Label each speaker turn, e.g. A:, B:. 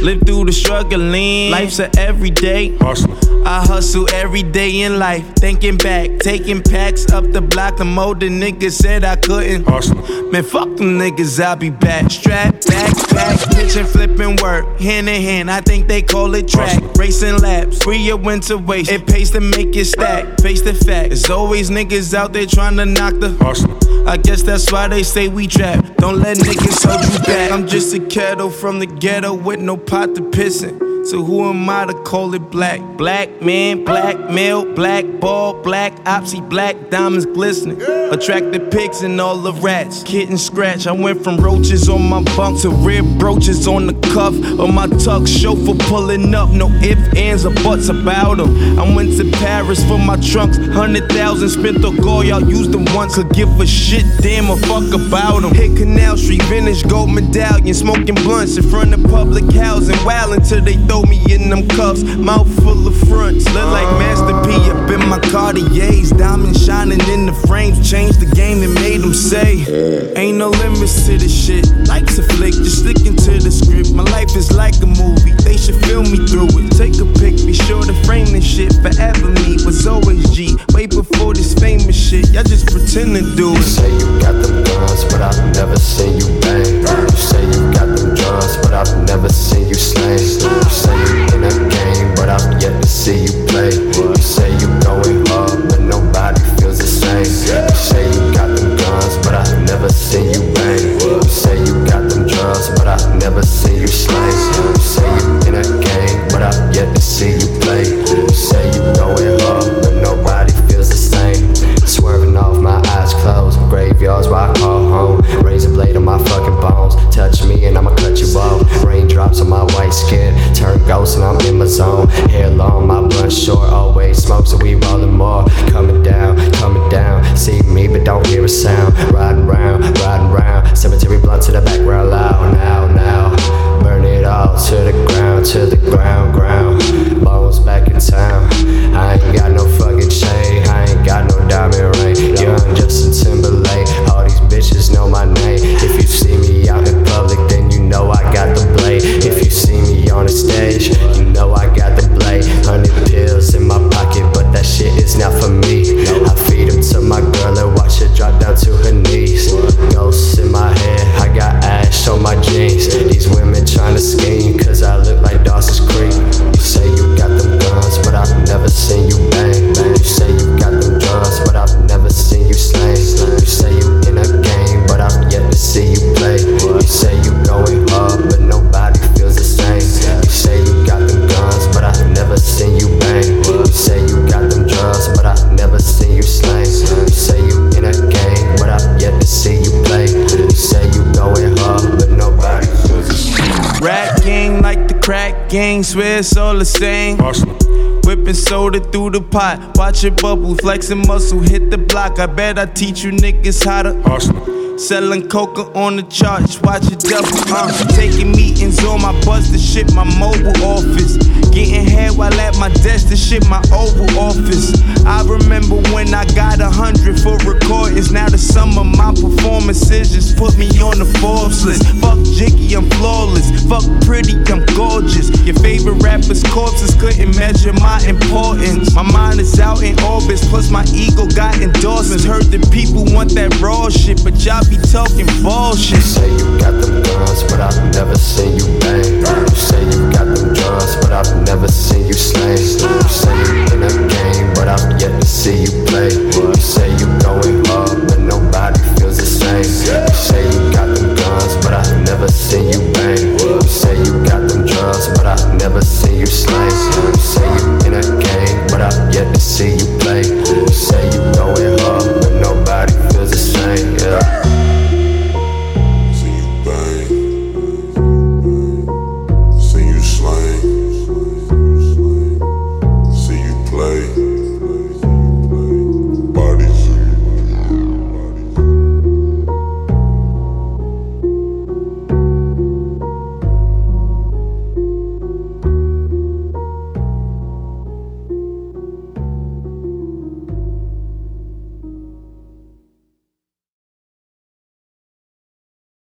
A: Live through the struggling. Life's a everyday hustle. I hustle every day in life. Thinking back, taking packs up the block. The older niggas said I couldn't hustle. Man, fuck them niggas, I'll be back. Strap, back, pitch and flipping work. Hand in hand, I think they call it track. Racing laps, free your winter waste. It pays to make it stack. Face the fact, there's always niggas out there trying to knock the hustle. I guess that's why they say we trap. Don't let niggas hold you back. I'm just a kettle from the ghetto with no pot to piss in. So who am I to call it black? Black man, black male, black ball, black opsy, black diamonds glistening. Attracted pigs and all the rats. Kitten scratch. I went from roaches on my bunk to rib brooches on the cuff of my tux. Chauffeur pulling up, no ifs, ands, or buts about them. I went to Paris for my trunks. 100,000 spent on gold, y'all used them once. Could give a shit, damn a fuck about them. Hit Canal Street, vintage gold medallion, smoking blunts in front of public housing. Wildin' till they throw me in them cuffs, mouth full of fronts. Look like Master P up in my Cartiers. Diamonds shining in the frames, changed the game and made them say ain't no limits to this shit. Life's a flick, just sticking to the script. My life is like a movie, they should film me through it. Take a pic, be sure to frame this shit. Forever me was always G, way before this famous shit. Y'all just pretend to do it.
B: You say you got them guns, but I've never seen you bang. You say you got them drugs, but I've never seen you slang. You say you in a game, but I've yet to see you play. You say you going hard, but nobody feels the same. You say you got them guns, but I've never seen you bang. You say you got them drugs, but I've never seen you slang. You say you in a game, but I've yet to see you play. You say you going hard, but nobody feels the same. Swerving off, my eyes closed. Graveyards where I call home. Razor blade on my fucking bones. Touch me and I'ma cut you off. Raindrops on my white skin. Turn ghost and I'm in my zone. Hair long, my blunt short. Always smoke, so we rollin' more. Coming down. See me, but don't hear a sound. Riding round. Cemetery blunt to the background loud. Now. Burn it all to the ground. Bones back in town. I ain't got no fucking chain. I ain't got no diamond ring. Young Justin Timberlake. All these bitches know my name. If you see me out in public, then you know I got the blade. If you see me on the stage, you know I got the blade. 100 pills in my pocket, but that shit is not for me. I feed them to my girl and watch her drop down to her knees. Ghosts in my head, I got ash on my jeans. These women tryna scheme, cause I look like Dawson's Creek. You say you got them guns, but I've never seen you bang. You say you got them drugs, but I've never seen you slang. You say you in a game, but I've yet to see you play. You say you going hard, but nobody feels the same. You say you got them guns, but I've never seen you bang. You say you got them drugs, but I've never seen you slang. You say you in a game, but I've yet to see you play. You say you going hard, but nobody feels the same.
A: Rap gang like the crack gang, swear it's all the same. Whipping soda through the pot, watch it bubble, flexing muscle, hit the block. I bet I teach you niggas how to hustle. Selling coca on the charts, watch it double. Taking meetings on my bus, the shit my mobile office. Getting head while at my desk, the shit my Oval Office. I remember when I got 100 for recordings. Now the sum of my performances just put me on the Forbes list. Fuck Jiggy, I'm flawless. Fuck Pretty, I'm gorgeous. Your favorite rapper's corpses couldn't measure my importance. My mind is out in orbits, plus my ego got endorsements. Heard that people want that raw shit, but y'all be talking bullshit.
B: You say you got them guns, but I've never seen you bang. You say you got them drugs, but I've never seen you slang. You say you in a game, but I've yet to see you play. You say you going hard, but nobody feels the same. You say you got them guns, but I've never seen you bang. You say you got them drugs, but I've never seen you slang. You say you in a game, but I've yet to see you